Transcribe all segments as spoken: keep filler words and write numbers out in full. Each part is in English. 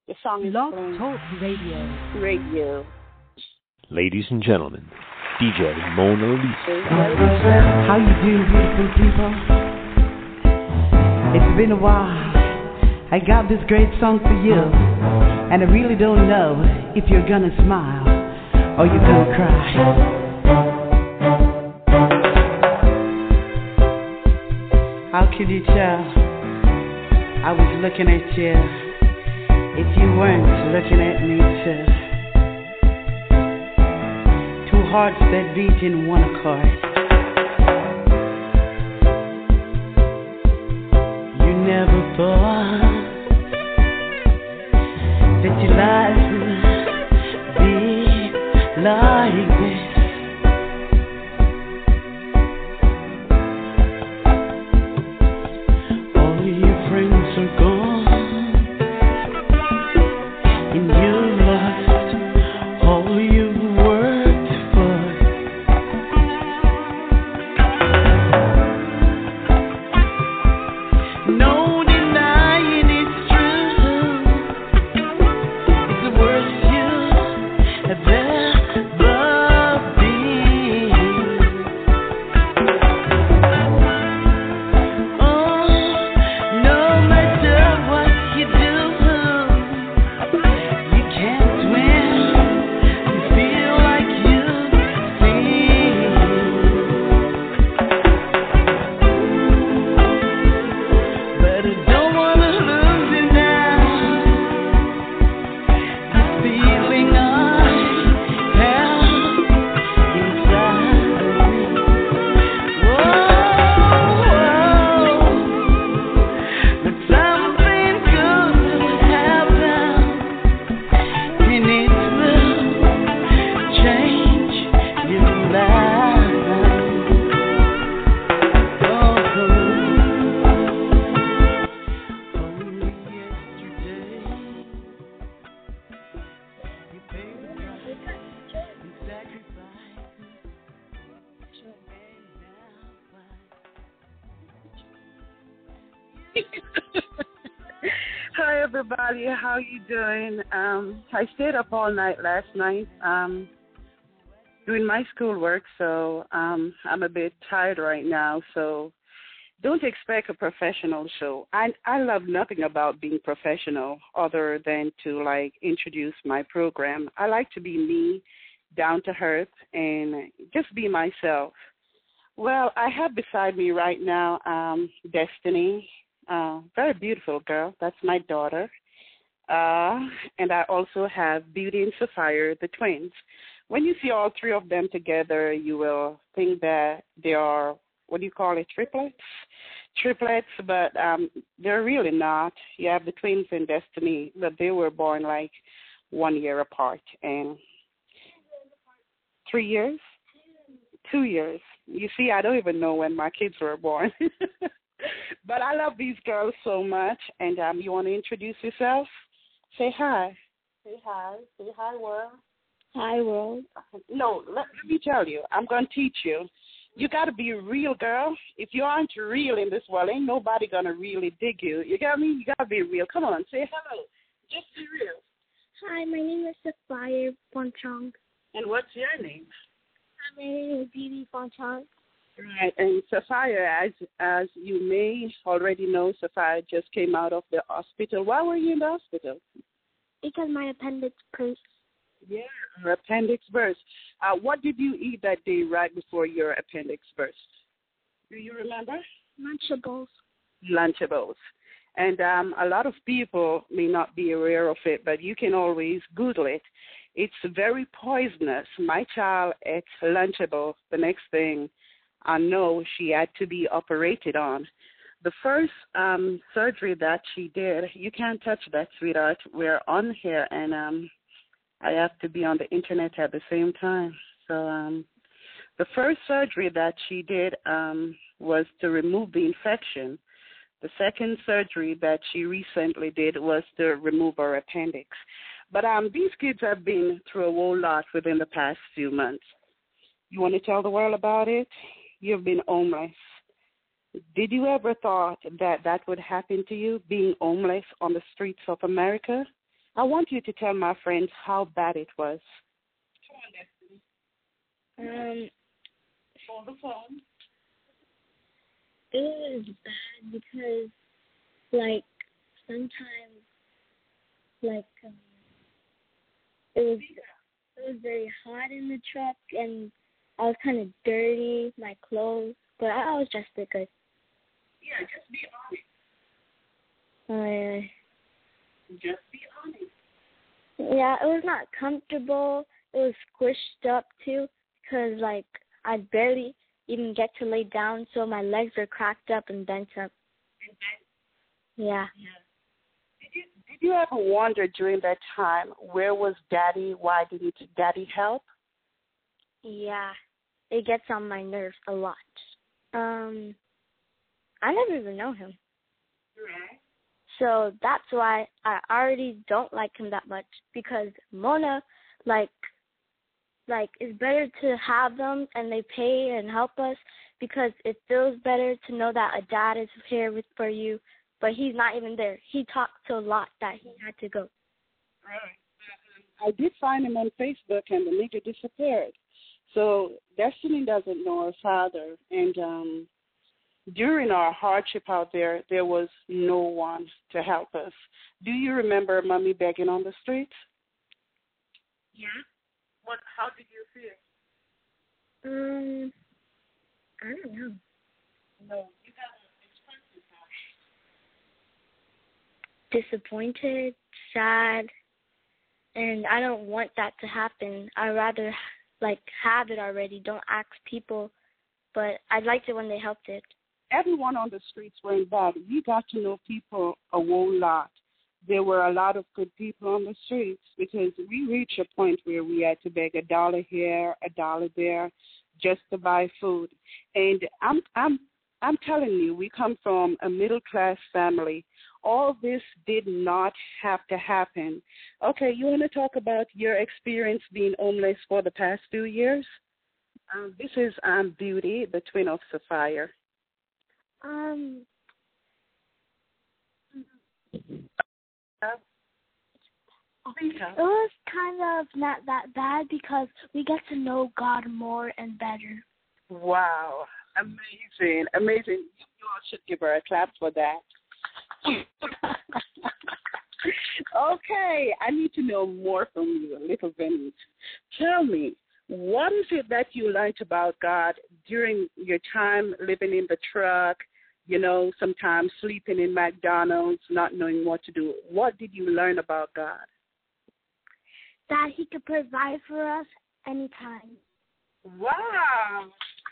The song is Blog playing. Talk Radio. Radio. Ladies and gentlemen, D J Mona Lisa. How you doing, beautiful people? It's been a while. I got this great song for you, and I really don't know if you're gonna smile or you're gonna cry. How can you tell? I was looking at you if you weren't looking at me too. Two hearts that beat in one accord. You never thought that your life would be like this. All your friends are gone, and you lost all you worked for. No denying it's true. It's the worst you've ever been. Oh, no matter what you do, you can't win. You feel like you see. But I don't wanna lose you now. This feeling I have inside me. Whoa, but something good will happen, and it will change your life. Oh, only yesterday you paid the price and sacrificed, and now Hi everybody, how you doing? Um, I stayed up all night last night um, doing my schoolwork, so um, I'm a bit tired right now. So don't expect a professional show. I I love nothing about being professional other than to like introduce my program. I like to be me, down to earth, and just be myself. Well, I have beside me right now um, Destiny, uh, very beautiful girl. That's my daughter. Uh, and I also have Beauty and Sapphire, the twins. When you see all three of them together, you will think that they are, what do you call it, triplets? Triplets, but um, they're really not. You have the twins and Destiny, but they were born like one year apart. And three years? Two years. You see, I don't even know when my kids were born. But I love these girls so much. And um, you want to introduce yourself? Say hi. Say hi. Say hi, world. Hi, world. No, let, let me tell you. I'm going to teach you. You got to be a real girl. If you aren't real in this world, ain't nobody going to really dig you. You got me? You got to be real. Come on, say hello. Just be real. Hi, my name is Sapphire Ponchong. And what's your name? Hi, my name is Beauty Ponchong. Right, and Sapphire, as as you may already know, Sapphire just came out of the hospital. Why were you in the hospital? Because my appendix burst. Yeah, her appendix burst. Uh, what did you eat that day right before your appendix burst? Do you remember? Lunchables. Lunchables. And um, a lot of people may not be aware of it, but you can always Google it. It's very poisonous. My child ate Lunchable. The next thing I know, she had to be operated on. The first um, surgery that she did, you can't touch that, sweetheart. We're on here, and um, I have to be on the internet at the same time. So um, the first surgery that she did um, was to remove the infection. The second surgery that she recently did was to remove her appendix. But um, these kids have been through a whole lot within the past few months. You want to tell the world about it? You've been homeless. Did you ever thought that that would happen to you, being homeless on the streets of America? I want you to tell my friends how bad it was. Um, On the phone. it was bad because, like, sometimes, like, um, it was it was very hot in the truck, and I was kind of dirty, my clothes, but I was dressed it good. Yeah, just be honest. Uh, Just be honest. yeah, it was not comfortable. It was squished up, too, because, like, I barely even get to lay down, so my legs are cracked up and bent up. Yeah. Did you, did you ever wonder during that time, where was Daddy? Why didn't Daddy help? Yeah. It gets on my nerves a lot. Um, I never even know him. Right. So that's why I already don't like him that much, because Mona, like, like it's better to have them and they pay and help us, because it feels better to know that a dad is here with, for you, but he's not even there. He talked so a lot that he had to go. Right. I did find him on Facebook, and the nigga disappeared. So Destiny doesn't know her father, and um, during our hardship out there, there was no one to help us. Do you remember Mommy begging on the streets? Yeah. What? How did you feel? Um, I don't know. No, you haven't expressed yourself. Disappointed, sad, and I don't want that to happen. I'd rather, like, have it already. Don't ask people, but I liked it when they helped it. Everyone on the streets weren't bad. We got to know people a whole lot. There were a lot of good people on the streets, because we reached a point where we had to beg a dollar here, a dollar there, just to buy food. And I'm I'm I'm telling you, we come from a middle class family. All this did not have to happen. Okay, you want to talk about your experience being homeless for the past two years? Um, this is um Beauty, the twin of Sapphire. Um, it was kind of not that bad because we get to know God more and better. Wow. Amazing. Amazing. You all should give her a clap for that. Okay. I need to know more from you, little Venice. Tell me, what is it that you learned about God during your time living in the truck, you know, sometimes sleeping in McDonald's, not knowing what to do? What did you learn about God? That he could provide for us anytime. Wow.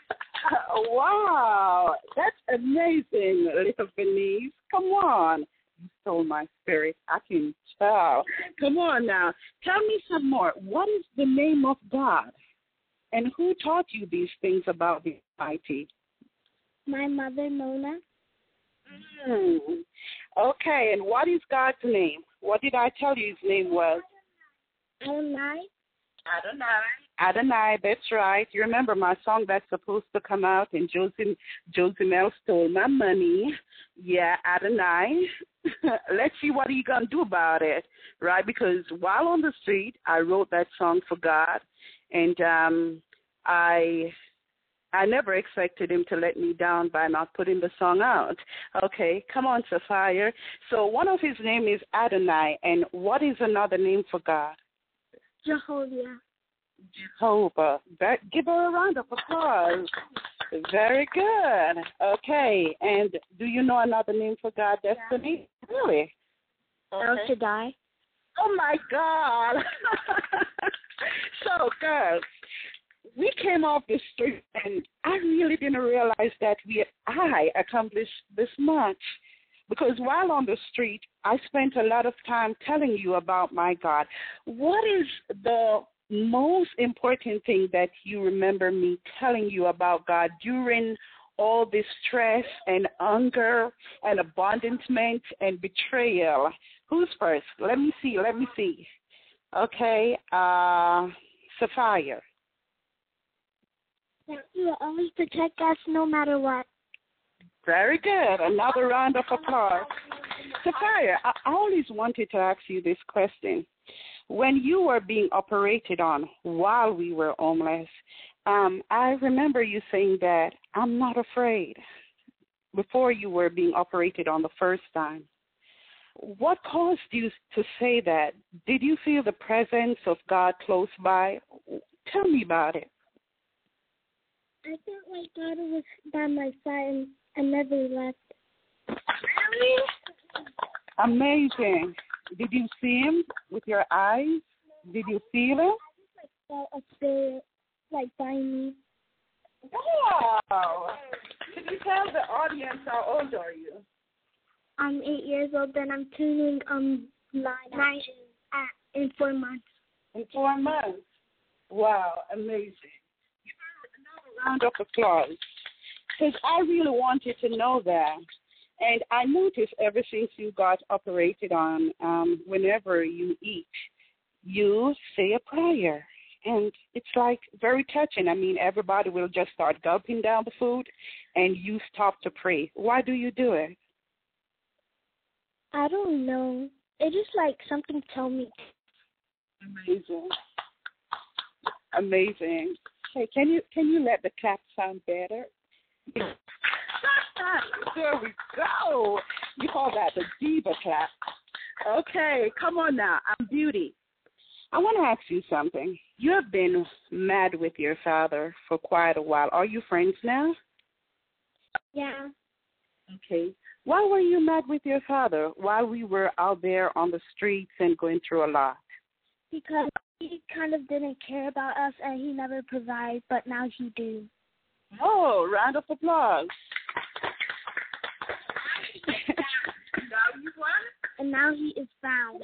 Wow. That's amazing, little Venice. Come on. You stole my spirit. I can tell. Come on now. Tell me some more. What is the name of God? And who taught you these things about the Almighty? My mother, Mona. Mm. Okay, and what is God's name? What did I tell you his name was? Adonai. Adonai. Adonai, that's right. You remember my song that's supposed to come out, and Josie, Josie Mel stole my money. Yeah, Adonai. Let's see what he's going to do about it, right? Because while on the street, I wrote that song for God, and um, I I never expected him to let me down by not putting the song out. Okay, come on, Sapphire. So one of his name is Adonai, and what is another name for God? Jehovah. Jehovah. That, give her a round of applause. Very good. Okay, and do you know another name for God, Destiny? Yeah. Really? Okay. El Shaddai. Oh, my God. So, girls, we came off the street, and I really didn't realize that we I accomplished this much. Because while on the street, I spent a lot of time telling you about my God. What is the most important thing that you remember me telling you about God during all this stress and hunger and abandonment and betrayal? Who's first? Let me see. Let me see. Okay, uh, Sapphire. That you will always protect us no matter what. Very good. Another round of applause. Sapphire, I always wanted to ask you this question. When you were being operated on while we were homeless, um, I remember you saying that I'm not afraid before you were being operated on the first time. What caused you to say that? Did you feel the presence of God close by? Tell me about it. I felt like God was by my side and I never left. Really? Amazing. Did you see him with your eyes? Did you feel him? I just like felt a spirit like by me. Wow. Can you tell the audience how old are you? I'm eight years old, then I'm turning um nine, nine at, in four months. In four months? Wow, amazing. You got another round of applause. Because I really wanted to know that. And I noticed ever since you got operated on, um, whenever you eat, you say a prayer. And it's like very touching. I mean, everybody will just start gulping down the food, and you stop to pray. Why do you do it? I don't know. It just like something told me. Amazing. Amazing. Hey, can you can you let the clap sound better? There we go. You call that the diva clap. Okay, come on now. I'm Beauty. I want to ask you something. You have been mad with your father for quite a while. Are you friends now? Yeah. Okay. Why were you mad with your father while we were out there on the streets and going through a lot? Because he kind of didn't care about us and he never provided, but now he do. Oh, round of applause. Now you won? And now he is found.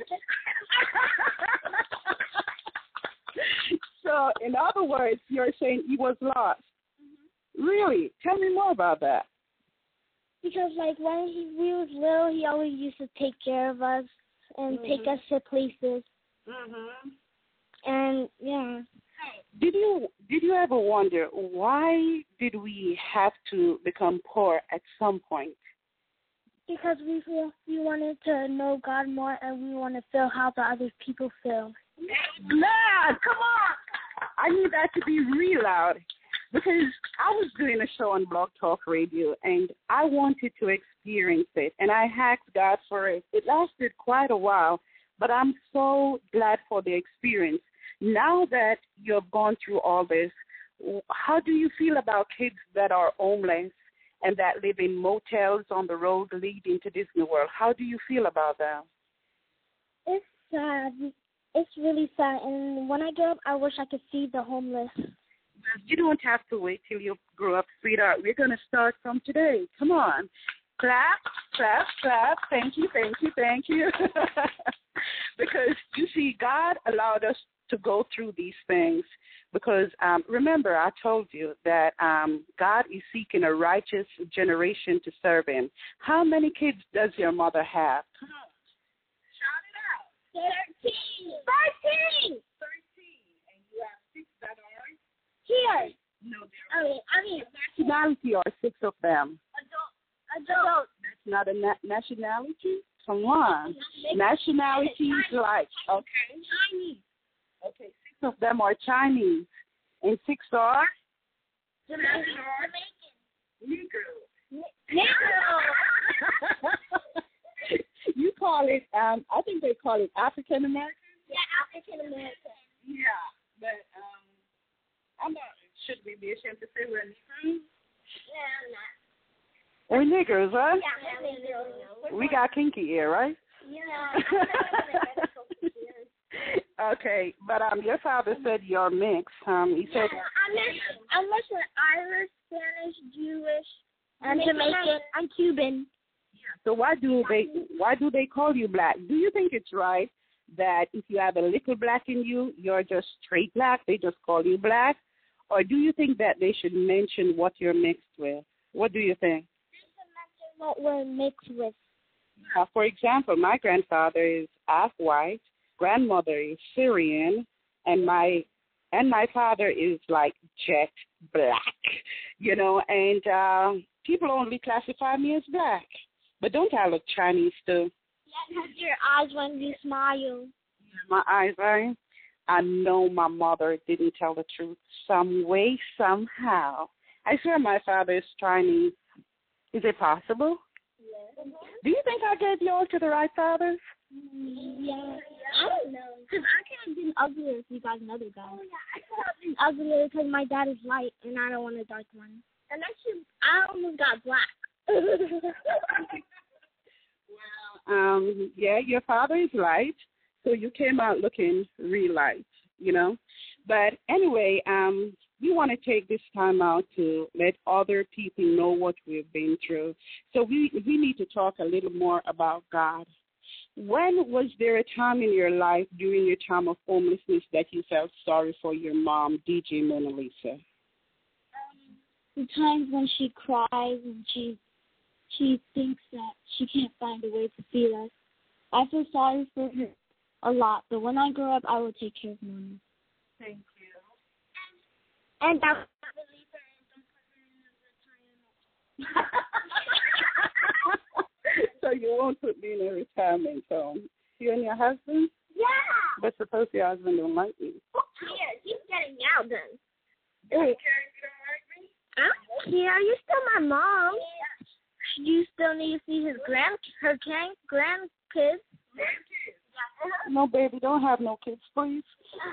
So, in other words, you're saying he was lost. Mm-hmm. Really? Tell me more about that. Because, like, when he, we was little, he always used to take care of us and mm-hmm. take us to places. Mm-hmm. And, yeah. Did you did you ever wonder why did we have to become poor at some point? Because we feel we wanted to know God more and we want to feel how the other people feel. Man, come on! I need that to be real loud because I was doing a show on Blog Talk Radio and I wanted to experience it and I asked God for it. It lasted quite a while, but I'm so glad for the experience. Now that you've gone through all this, how do you feel about kids that are homeless and that live in motels on the road leading to Disney World? How do you feel about that? It's sad. It's really sad. And when I grow up, I wish I could see the homeless. You don't have to wait till you grow up, sweetheart. We're going to start from today. Come on. Clap, clap, clap. Thank you, thank you, thank you. Because, you see, God allowed us to go through these things because, um, remember, I told you that um, God is seeking a righteous generation to serve him. How many kids does your mother have? Come on. Shout it out. Thirteen. Thirteen. Thirteen. And you have six that are here. No, I mean, I mean, nationality are six of them. Adult. Adult. That's not a na- nationality? Come on. Nationality is like, okay. Chinese. Okay, six of them are Chinese. And six are? Jamaican. Negro. Negro. You call it, um, I think they call it African American? Yeah, African American. Yeah, but um, I'm not, should we be ashamed to say we're Negroes? Yeah, I'm not. We're Negroes, huh? Yeah, we're Negroes. We got kinky ear, right? Yeah. Okay, but um, your father said you're mixed. Um, he said yeah, I'm mixed. I'm mixed with Irish, Spanish, Jewish, and Jamaican, and Cuban. So why do they why do they call you black? Do you think it's right that if you have a little black in you, you're just straight black? They just call you black, or do you think that they should mention what you're mixed with? What do you think? They should mention what we're mixed with. Uh, for example, my grandfather is half white, grandmother is Syrian, and my and my father is like jet black, you know, and uh, people only classify me as black. But don't I look Chinese too? Yeah, because your eyes when you smile. My eyes, right? I know my mother didn't tell the truth. Some way, somehow. I swear my father is Chinese. Is it possible? Yes. Do you think I gave you all to the right fathers? Yeah. I don't know. Because I could have been uglier if you got another guy. Oh, yeah. I could have been uglier because my dad is light and I don't want a dark one. And actually, I almost got black. Well, um, yeah, your father is light, so you came out looking real light, you know. But anyway, um, we want to take this time out to let other people know what we've been through. So we, we need to talk a little more about God. When was there a time in your life during your time of homelessness that you felt sorry for your mom, D J Mona Lisa? Um, the times when she cries and she she thinks that she can't find a way to feed us. I feel sorry for her a lot, but when I grow up, I will take care of Mona. Thank you. And I will release her and don't put her in a retirement. So you won't put me in a retirement home. You and your husband? Yeah. But suppose your husband don't like me. Yeah, he's getting out then. I don't care if you don't like me. I don't care. You're still my mom. Yeah. You still need to see his grand, her grand, grandkids. Grandkids? No, baby, don't have no kids, please.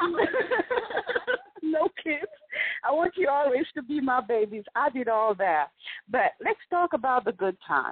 No kids. I want you always to be my babies. I did all that. But let's talk about the good times.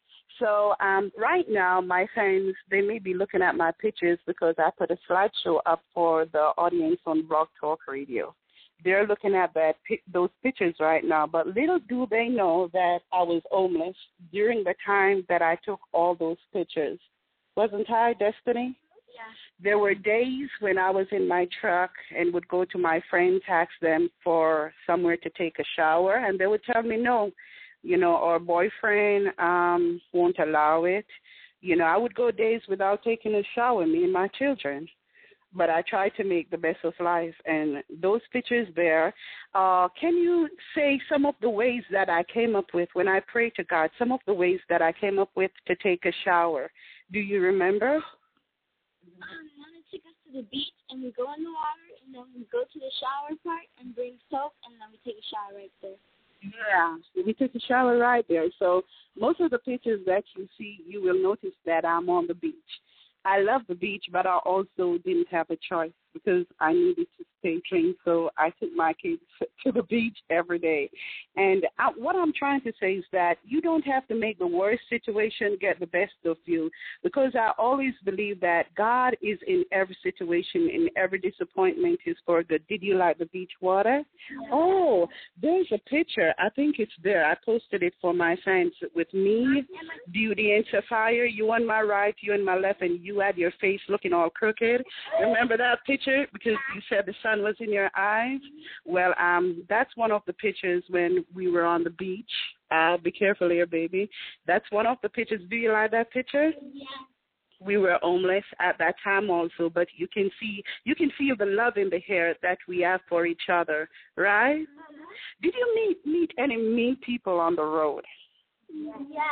So um, right now, my friends, they may be looking at my pictures because I put a slideshow up for the audience on Blog Talk Radio. They're looking at that those pictures right now, but little do they know that I was homeless during the time that I took all those pictures. Wasn't I, Destiny? Yeah. There were days when I was in my truck and would go to my friends, ask them for somewhere to take a shower, and they would tell me no. You know, our boyfriend um, won't allow it. You know, I would go days without taking a shower, me and my children. But I tried to make the best of life. And those pictures there, uh, can you say some of the ways that I came up with when I prayed to God, some of the ways that I came up with to take a shower? Do you remember? Um, Mona took us to the beach, and we go in the water, and then we go to the shower part and bring soap, and then we take a shower right there. Yeah, we took a shower right there. So most of the pictures that you see, you will notice that I'm on the beach. I love the beach, but I also didn't have a choice because I needed to stay clean, so I took my kids to the beach every day. And I, what I'm trying to say is that you don't have to make the worst situation get the best of you, because I always believe that God is in every situation, in every disappointment is for good. Did you like the beach water? Yeah. Oh, there's a picture. I think it's there. I posted it for my fans with me, Beauty and Sapphire, you on my right, you on my left, and you had your face looking all crooked. Remember that picture? Because you said the sun was in your eyes. Well, um, that's one of the pictures when we were on the beach. Uh, be careful here, baby. That's one of the pictures. Do you like that picture? Yeah. We were homeless at that time also, but you can see, you can feel the love in the air that we have for each other, right? Uh-huh. Did you meet meet any mean people on the road? Yeah.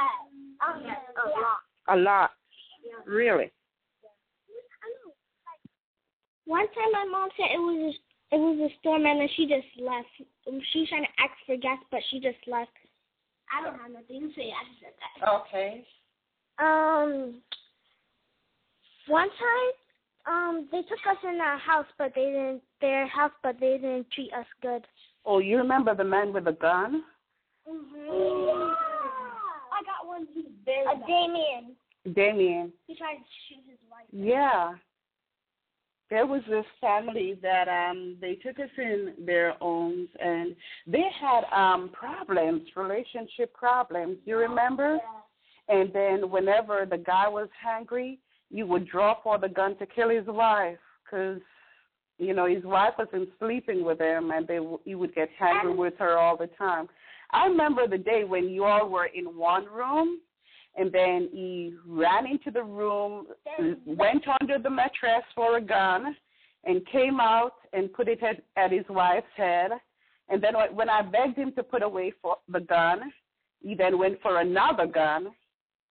Um, yeah. A lot. A lot. Yeah. Really? One time my mom said it was a, it was a storm and then she just left. She was trying to ask for gas, but she just left. I don't have nothing to say. I just said that. Okay. Um, one time, um, they took us in their house, but they didn't their house, but they didn't treat us good. Oh, you remember the man with the gun? Mhm. Yeah. I got one too. A Damien. Damien. He tried to shoot his wife. Yeah. There was this family that um they took us in their homes, and they had um problems, relationship problems. You remember? Yeah. And then whenever the guy was hungry, you would draw for the gun to kill his wife, because you know his wife wasn't sleeping with him, and they he would get hungry with her all the time. I remember the day when you all were in one room. And then he ran into the room, went under the mattress for a gun, and came out and put it at, at his wife's head. And then when I begged him to put away for the gun, he then went for another gun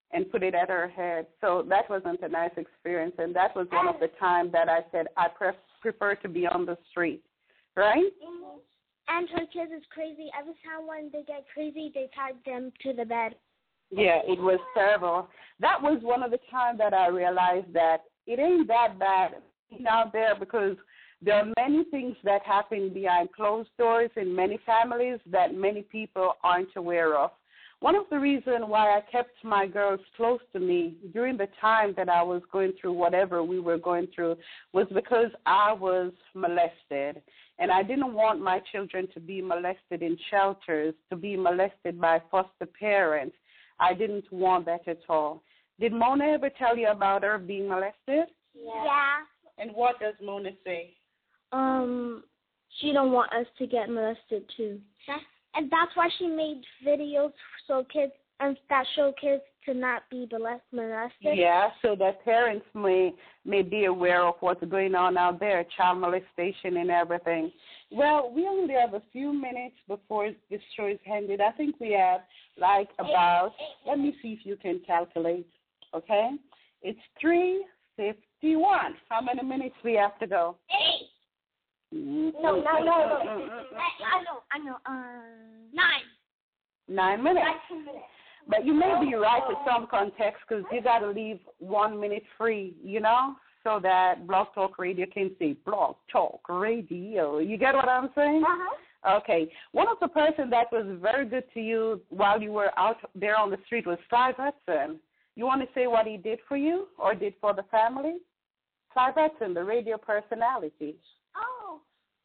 and put it at her head. So that wasn't a nice experience, and that was one of the times that I said I pref- prefer to be on the street, right? Mm-hmm. And her kids is crazy. Every time when they get crazy, they tie them to the bed. Yeah, it was terrible. That was one of the times that I realized that it ain't that bad out there, because there are many things that happen behind closed doors in many families that many people aren't aware of. One of the reasons why I kept my girls close to me during the time that I was going through whatever we were going through was because I was molested. And I didn't want my children to be molested in shelters, to be molested by foster parents. I didn't want that at all. Did Mona ever tell you about her being molested? Yeah. yeah. And what does Mona say? Um, she don't want us to get molested too. That's, and that's why she made videos so kids and that show kids to not be molested. Yeah, so that parents may may be aware of what's going on out there, child molestation and everything. Well, we only have a few minutes before this show is ended. I think we have like about, let me see if you can calculate, okay? It's three fifty-one. How many minutes we have to go? Eight. Mm-hmm. No, no, no, no. I know, I know. Uh, nine. Nine minutes. Nine minutes. But you may be right to some context, because you got to leave one minute free, you know, so that Blog Talk Radio can say Blog Talk Radio. You get what I'm saying? Uh-huh. Okay. One of the person that was very good to you while you were out there on the street was Clive Hudson. You want to say what he did for you or did for the family? Clive Hudson, the radio personality. Oh.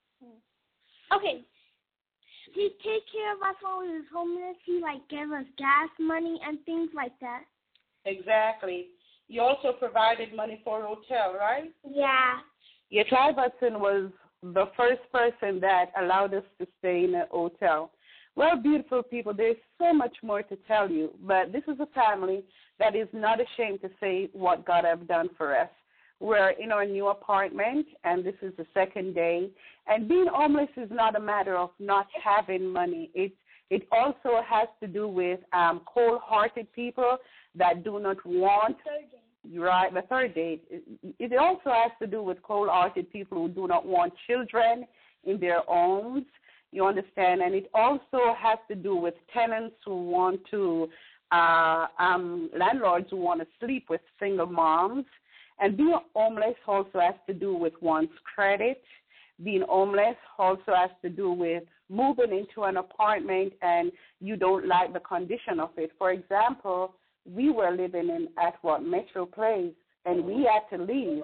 Okay. He take care of us when we was homeless. He, like, gave us gas money and things like that. Exactly. You also provided money for a hotel, right? Yeah. Yeah, Clive Hudson was the first person that allowed us to stay in a hotel. Well, beautiful people, there's so much more to tell you, but this is a family that is not ashamed to say what God has done for us. We're in our new apartment, and this is the second day. And being homeless is not a matter of not having money. It it also has to do with um, cold-hearted people that do not want. Third day. Right, the third day. It, it also has to do with cold-hearted people who do not want children in their homes. You understand? And it also has to do with tenants who want to, uh, um, landlords who want to sleep with single moms. And being homeless also has to do with one's credit. Being homeless also has to do with moving into an apartment and you don't like the condition of it. For example, we were living in at what Metro Place, and we had to leave.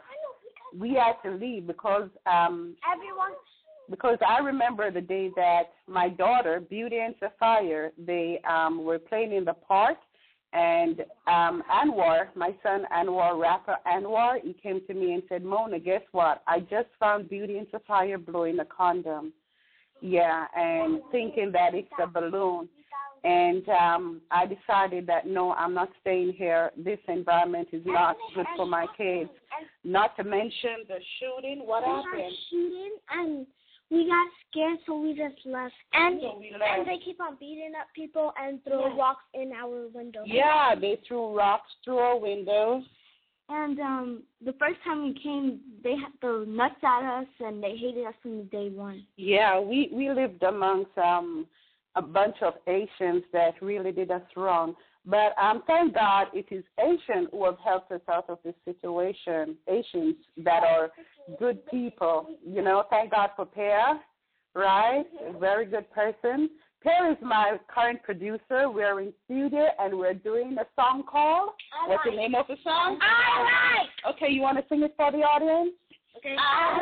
We had to leave because um, everyone. Because I remember the day that my daughter, Beauty and Sapphire, they um, were playing in the park. And um, Anwar, my son Anwar, rapper Anwar, he came to me and said, Mona, guess what? I just found Beauty and Sapphire blowing a condom. Yeah, and thinking that it's a balloon. And um, I decided that, no, I'm not staying here. This environment is not good for my kids. Not to mention the shooting. What happened? Shooting, and we got scared, so we just left. And, so we left. and they keep on beating up people and throw yeah. rocks in our windows. Yeah, they threw rocks through our windows. And um, the first time we came, they had throw nuts at us, and they hated us from the day one. Yeah, we, we lived amongst um, a bunch of Asians that really did us wrong. But um, thank God it is Asians who have helped us out of this situation, Asians that are good people. You know, thank God for Pear, right? A very good person. Pear is my current producer. We're in studio, and we're doing a song called, what's the name of the song? I like. Okay, you want to sing it for the audience? Okay.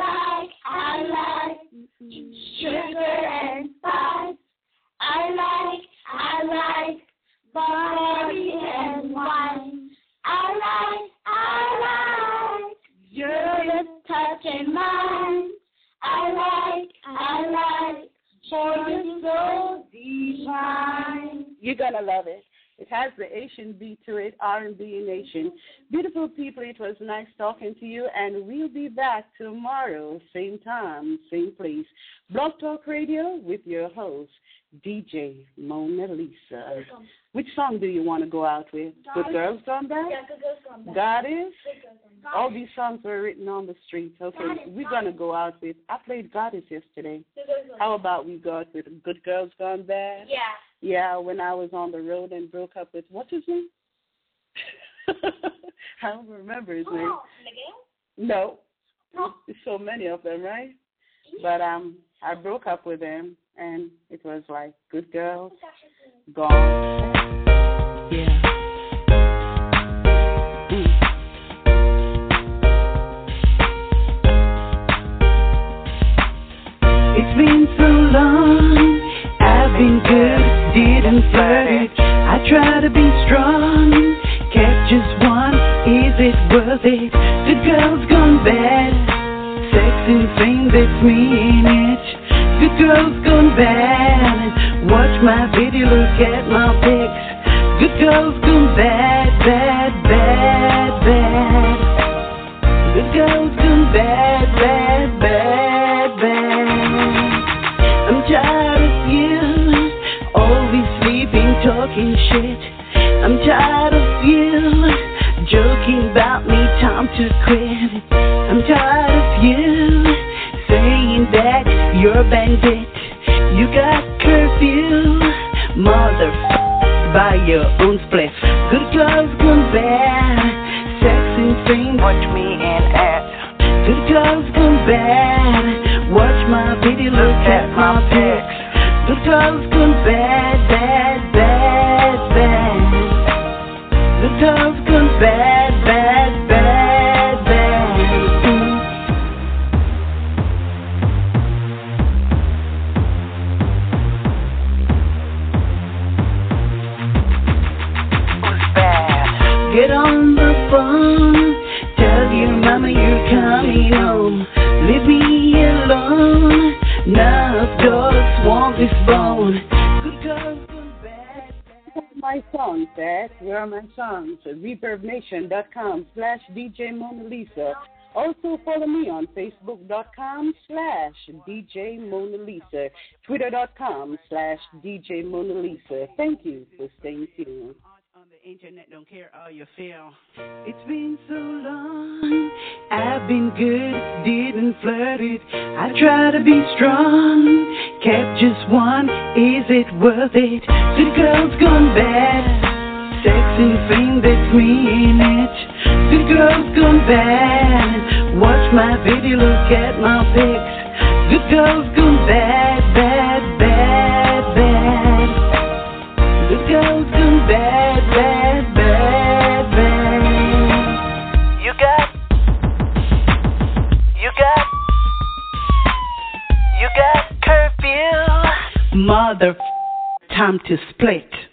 I like, I like sugar and spice. I like, I like barley and wine. I like, I like your touch and mine. I like, I like for you so divine. You're going to love it. It has the Asian beat to it, R and B Nation. Beautiful people, it was nice talking to you, and we'll be back tomorrow, same time, same place. Blog Talk Radio with your host, D J Mona Lisa. Which song do you want to go out with? Good Girls Gone Bad? Yeah, Good Girls Gone Bad. God Is? All these songs were written on the streets. Okay, we're going to go out with, I played God Is yesterday. How about we go out with Good Girls Gone Bad? Yeah. Yeah, when I was on the road and broke up with, what's his name? I don't remember his name. Oh, Miguel? No. No. There's so many of them, right? But um, I broke up with him, and it was like, good girls, gone. Yeah. Mm. It's been so long, I've been good, didn't flirt it. I try to be strong, kept just one, is it worth it? Good girls gone bad, sex and fame, that's me in it. Good girls gone bad, watch my video, look at my pics. Good girls gone bad, bad, bad, bad. Good girls gone bad, bad, bad, bad. I'm tired of you, always sleeping, talking shit. I'm tired of you, joking about me, time to quit. I'm tired of you, saying that you're a bandit. You got curfew, motherfucker, by your own split. Good girls gone bad, sex and fame, watch me and act. Good girls gone bad, watch my video, look at my pics. Good girls gone bad, bad, bad, bad. Good girls gone bad, bad, bad, bad. Mm. Get on the phone, tell your mama you're coming home. Leave me alone, enough dogs want this bone. Good girls gone bad, bad. My songs, Dad. Where are my songs? ReverbNation.com slash DJ Mona Lisa. Also follow me on Facebook.com slash DJ Mona Lisa. Twitter.com slash DJ Mona Lisa. Thank you for staying tuned. On the internet, don't care how you feel. It's been so long, I've been good, didn't flirt it. I try to be strong, kept just one, is it worth it? Good girls gone bad, sex and fame, that's me in it. Good girls gone bad, watch my video, look at my pics. Good girls gone bad, bad, bad, bad. Good girls gone bad, bad, bad, bad. You got, you got, you got curfew. Mother, time to split.